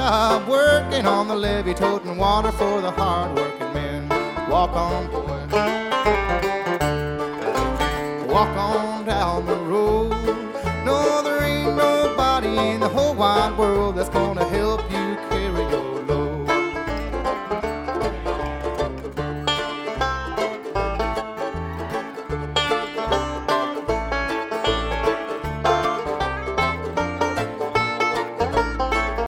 job working on the levee, toting water for the hard-working men. Walk on, boy. Walk on down the road. No, there ain't nobody in the whole wide world